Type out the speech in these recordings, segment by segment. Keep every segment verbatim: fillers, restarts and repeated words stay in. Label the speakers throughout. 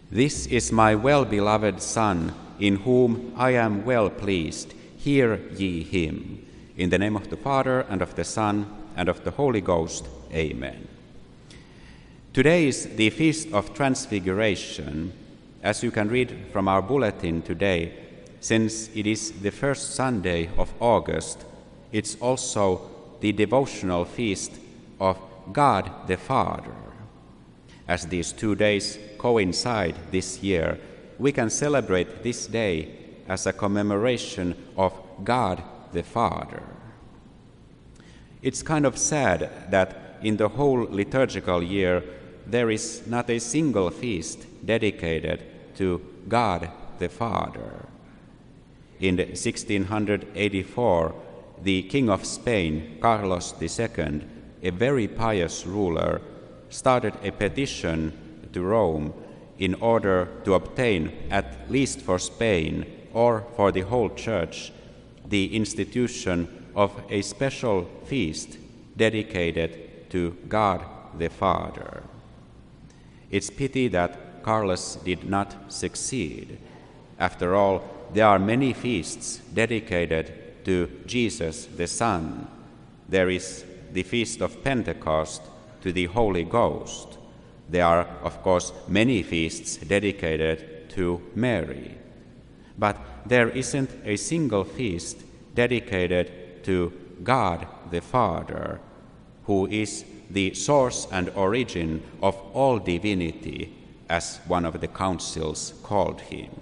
Speaker 1: This is my well-beloved Son, in whom I am well pleased. Hear ye him. In the name of the Father, and of the Son, and of the Holy Ghost. Amen. Today is the Feast of Transfiguration, as you can read from our bulletin today. Since it is the first Sunday of August, it's also the devotional feast of God the Father. As these two days coincide this year, we can celebrate this day as a commemoration of God the Father. It's kind of sad that in the whole liturgical year there is not a single feast dedicated to God the Father. In sixteen eighty-four, the King of Spain, Carlos the Second, a very pious ruler, started a petition to Rome in order to obtain, at least for Spain or for the whole Church, the institution of a special feast dedicated to God the Father. It's pity that Carlos did not succeed. After all, there are many feasts dedicated to Jesus the Son. There is the Feast of Pentecost to the Holy Ghost. There are, of course, many feasts dedicated to Mary. But there isn't a single feast dedicated to God the Father, who is the source and origin of all divinity, as one of the councils called him.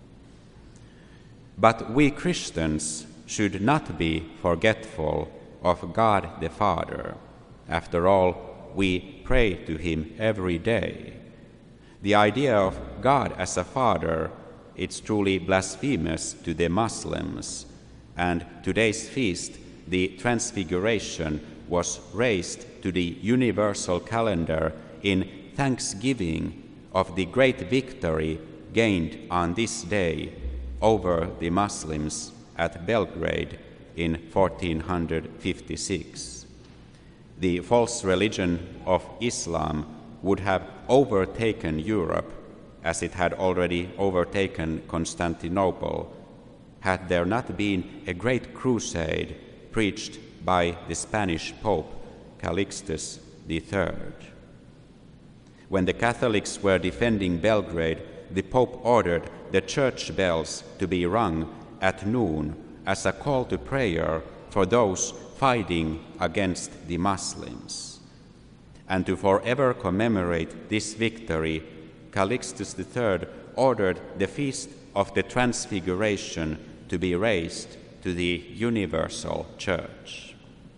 Speaker 1: But we Christians should not be forgetful of God the Father. After all, we pray to him every day. The idea of God as a father, it's truly blasphemous to the Muslims, and today's feast, the Transfiguration, was raised to the universal calendar in thanksgiving of the great victory gained on this day over the Muslims at Belgrade in fourteen fifty-six. The false religion of Islam would have overtaken Europe, as it had already overtaken Constantinople, had there not been a great crusade preached by the Spanish Pope Calixtus the Third. When the Catholics were defending Belgrade, the Pope ordered the church bells to be rung at noon as a call to prayer for those fighting against the Muslims. And to forever commemorate this victory, Calixtus the Third ordered the Feast of the Transfiguration to be raised to the universal Church.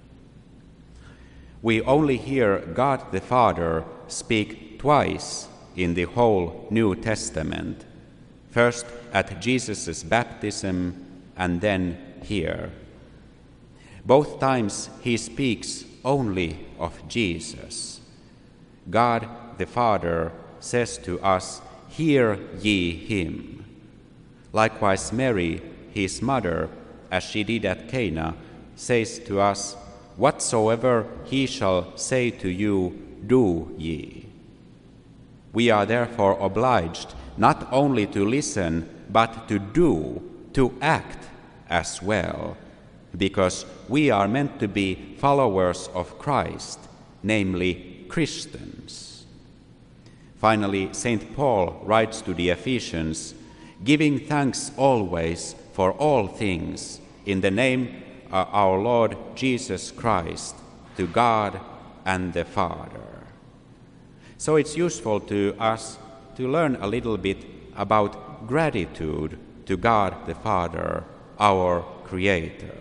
Speaker 1: We only hear God the Father speak twice in the whole New Testament, first at Jesus' baptism and then here. Both times he speaks only of Jesus. God the Father says to us, "Hear ye him." Likewise, Mary, his mother, as she did at Cana, says to us, "Whatsoever he shall say to you, do ye." We are therefore obliged not only to listen, but to do, to act as well, because we are meant to be followers of Christ, namely Christians. Finally, Saint Paul writes to the Ephesians, "Giving thanks always for all things in the name of our Lord Jesus Christ, to God and the Father." So it's useful to us to learn a little bit about gratitude to God the Father, our Creator.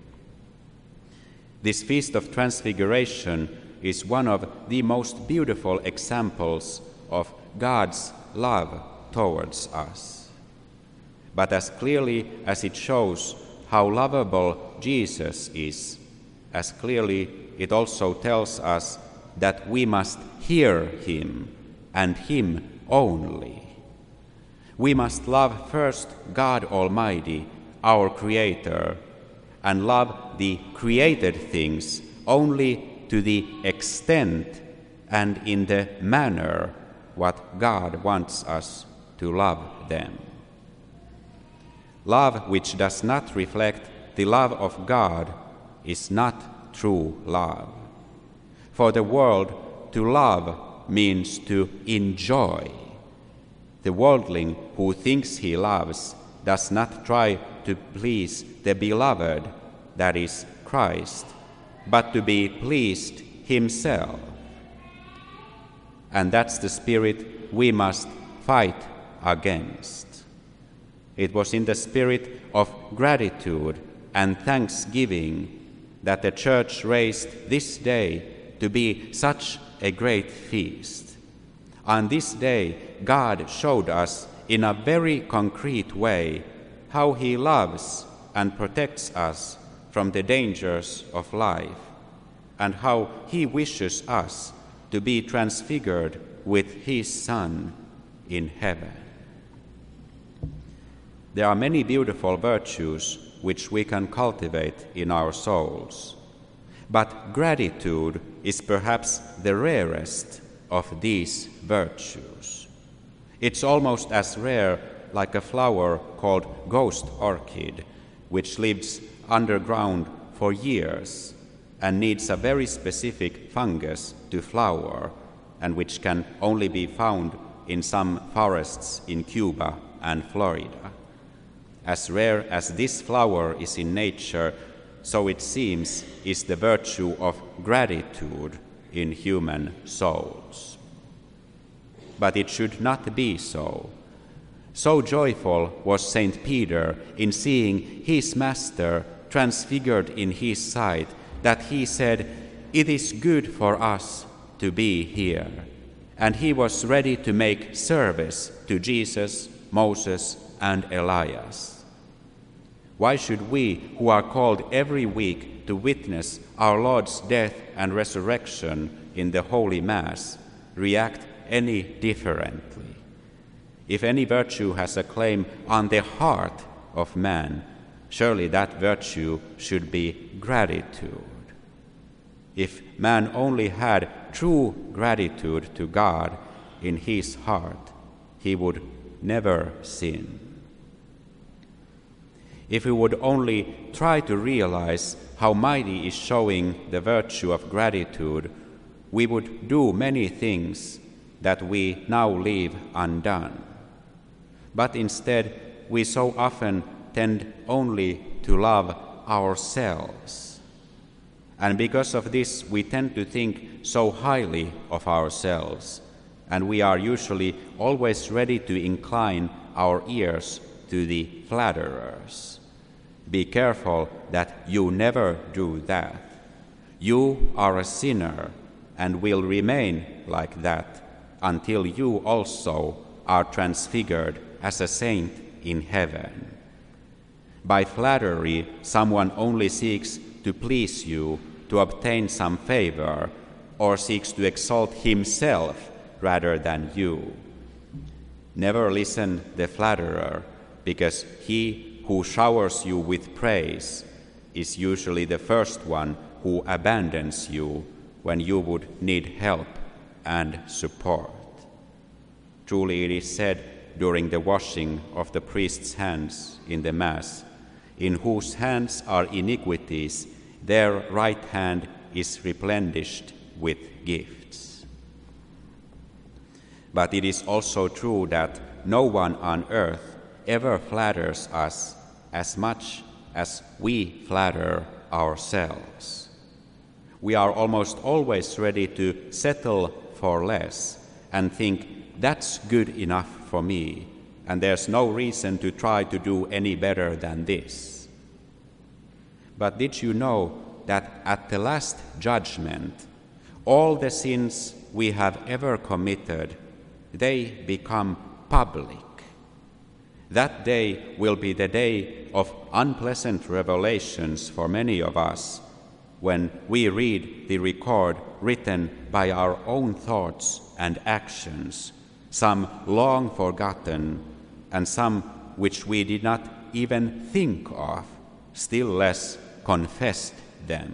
Speaker 1: This Feast of Transfiguration is one of the most beautiful examples of God's love towards us. But as clearly as it shows how lovable Jesus is, as clearly it also tells us that we must hear him and him only. We must love first God Almighty, our Creator, and love the created things only to the extent and in the manner what God wants us to love them. Love which does not reflect the love of God is not true love. For the world, to love means to enjoy. The worldling who thinks he loves does not try to please the beloved, that is, Christ, but to be pleased himself. And that's the spirit we must fight against. It was in the spirit of gratitude and thanksgiving that the Church raised this day to be such a great feast. On this day, God showed us in a very concrete way how He loves and protects us from the dangers of life, and how He wishes us to be transfigured with His Son in heaven. There are many beautiful virtues which we can cultivate in our souls, but gratitude is perhaps the rarest of these virtues. It's almost as rare like a flower called ghost orchid, which lives underground for years and needs a very specific fungus to flower, and which can only be found in some forests in Cuba and Florida. As rare as this flower is in nature, so it seems is the virtue of gratitude in human souls. But it should not be so. So joyful was Saint Peter in seeing his Master transfigured in his sight that he said, "It is good for us to be here." And he was ready to make service to Jesus, Moses, and Elias. Why should we, who are called every week to witness our Lord's death and resurrection in the Holy Mass, react any differently? If any virtue has a claim on the heart of man, surely that virtue should be gratitude. If man only had true gratitude to God in his heart, he would never sin. If we would only try to realize how mighty is showing the virtue of gratitude, we would do many things that we now leave undone. But instead, we so often tend only to love ourselves. And because of this, we tend to think so highly of ourselves, and we are usually always ready to incline our ears to the flatterers. Be careful that you never do that. You are a sinner and will remain like that until you also are transfigured as a saint in heaven. By flattery, someone only seeks to please you, to obtain some favor, or seeks to exalt himself rather than you. Never listen to the flatterer, because he who showers you with praise is usually the first one who abandons you when you would need help and support. Truly it is said during the washing of the priest's hands in the Mass, "In whose hands are iniquities, their right hand is replenished with gifts." But it is also true that no one on earth ever flatters us as much as we flatter ourselves. We are almost always ready to settle for less and think, "That's good enough for me, and there's no reason to try to do any better than this." But did you know that at the last judgment, all the sins we have ever committed, they become public? That day will be the day of unpleasant revelations for many of us, when we read the record written by our own thoughts and actions, some long forgotten, and some which we did not even think of, still less confessed them.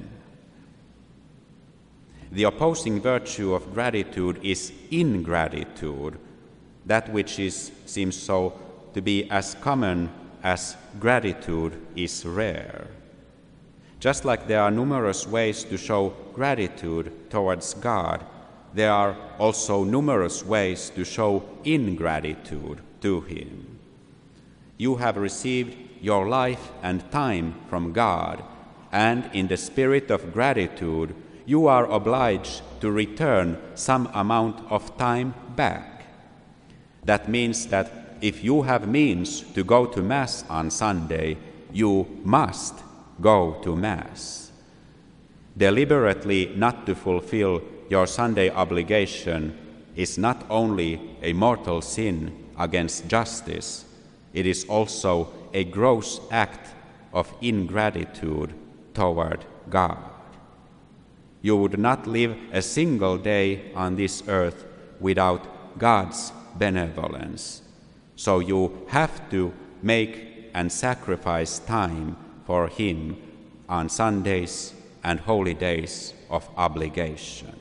Speaker 1: The opposing virtue of gratitude is ingratitude, That which is, seems so to be as common as gratitude is rare. Just like there are numerous ways to show gratitude towards God, there are also numerous ways to show ingratitude to Him. You have received your life and time from God, and in the spirit of gratitude, you are obliged to return some amount of time back. That means that if you have means to go to Mass on Sunday, you must go to Mass. Deliberately not to fulfill your Sunday obligation is not only a mortal sin against justice, it is also a gross act of ingratitude toward God. You would not live a single day on this earth without God's benevolence. So you have to make and sacrifice time for Him on Sundays and holy days of obligation.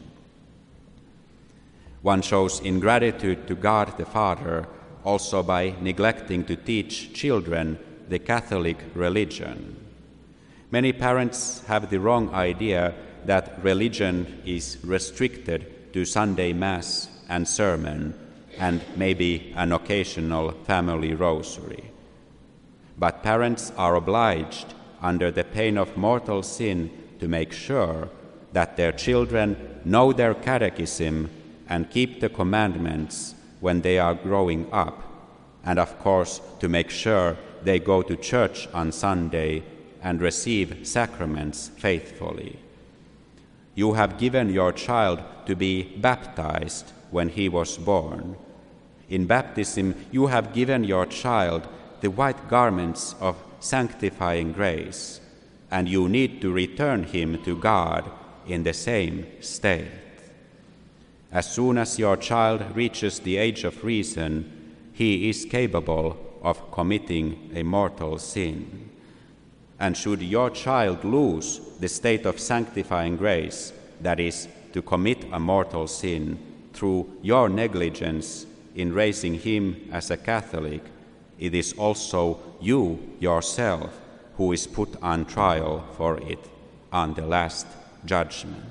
Speaker 1: One shows ingratitude to God the Father also by neglecting to teach children the Catholic religion. Many parents have the wrong idea that religion is restricted to Sunday Mass and sermon and maybe an occasional family rosary. But parents are obliged, under the pain of mortal sin, to make sure that their children know their catechism and keep the commandments when they are growing up, and of course to make sure they go to church on Sunday and receive sacraments faithfully. You have given your child to be baptized when he was born. In baptism, you have given your child the white garments of sanctifying grace, and you need to return him to God in the same state. As soon as your child reaches the age of reason, he is capable of committing a mortal sin. And should your child lose the state of sanctifying grace, that is, to commit a mortal sin, through your negligence in raising him as a Catholic, it is also you yourself who is put on trial for it on the last judgment.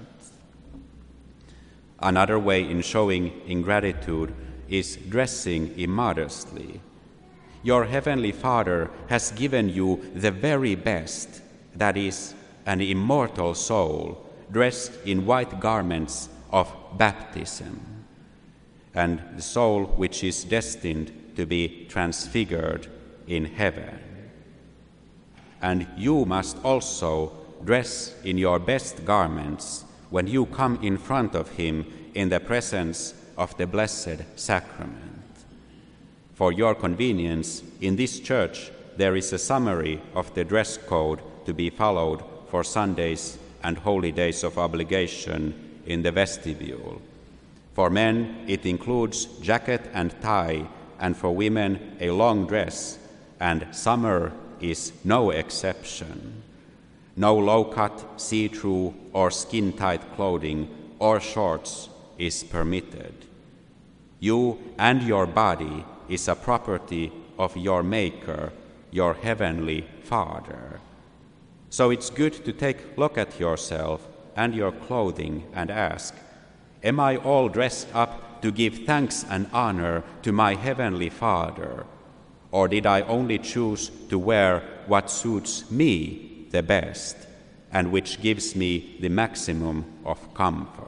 Speaker 1: Another way in showing ingratitude is dressing immodestly. Your Heavenly Father has given you the very best, that is, an immortal soul dressed in white garments of baptism, and the soul which is destined to be transfigured in heaven. And you must also dress in your best garments when you come in front of Him in the presence of the Blessed Sacrament. For your convenience, in this church there is a summary of the dress code to be followed for Sundays and holy days of obligation in the vestibule. For men, it includes jacket and tie, and for women, a long dress, and summer is no exception. No low-cut, see-through, or skin-tight clothing or shorts is permitted. You and your body is a property of your Maker, your Heavenly Father. So it's good to take a look at yourself and your clothing and ask, am I all dressed up to give thanks and honor to my Heavenly Father, or did I only choose to wear what suits me the best and which gives me the maximum of comfort?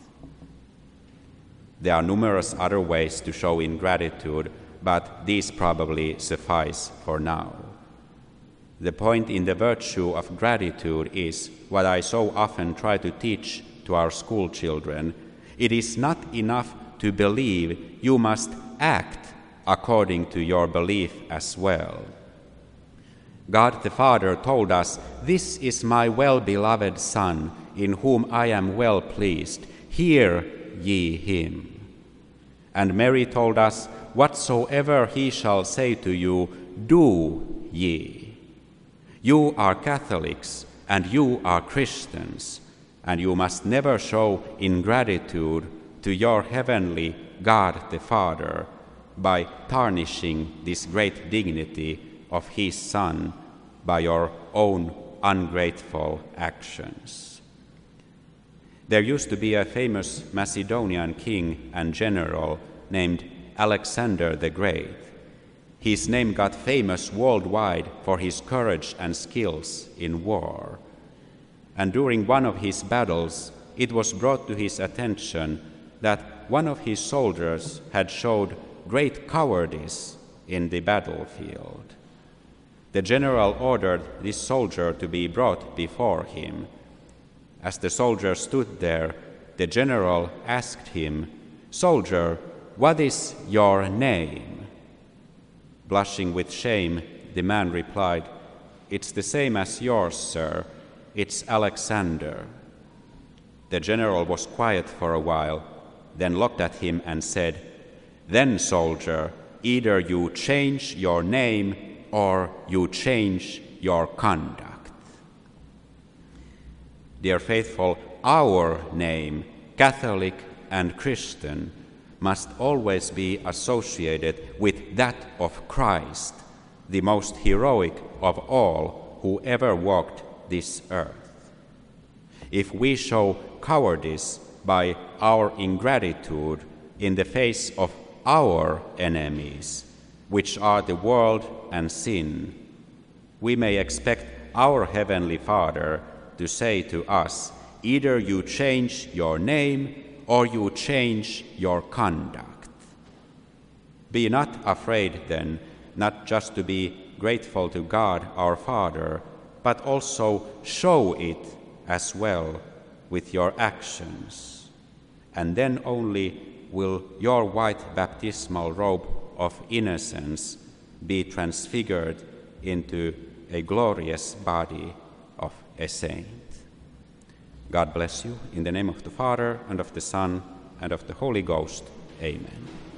Speaker 1: There are numerous other ways to show ingratitude, but these probably suffice for now. The point in the virtue of gratitude is what I so often try to teach to our school children. It is not enough to believe, you must act according to your belief as well. God the Father told us, "This is my well-beloved Son, in whom I am well pleased. Hear ye him." And Mary told us, "Whatsoever he shall say to you, do ye." You are Catholics and you are Christians, and you must never show ingratitude to your heavenly God the Father by tarnishing this great dignity of his Son by your own ungrateful actions. There used to be a famous Macedonian king and general named Alexander the Great. His name got famous worldwide for his courage and skills in war. And during one of his battles, it was brought to his attention that one of his soldiers had showed great cowardice in the battlefield. The general ordered this soldier to be brought before him. As the soldier stood there, the general asked him, "Soldier, what is your name?" Blushing with shame, the man replied, "It's the same as yours, sir. It's Alexander." The general was quiet for a while, then looked at him and said, "Then, soldier, either you change your name or you change your conduct." Dear faithful, our name, Catholic and Christian, must always be associated with that of Christ, the most heroic of all who ever walked this earth. If we show cowardice by our ingratitude in the face of our enemies, which are the world and sin, we may expect our Heavenly Father to say to us, either you change your name or you change your conduct. Be not afraid, then, not just to be grateful to God our Father, but also show it as well with your actions. And then only will your white baptismal robe of innocence be transfigured into a glorious body of a saint. God bless you. In the name of the Father, and of the Son, and of the Holy Ghost. Amen.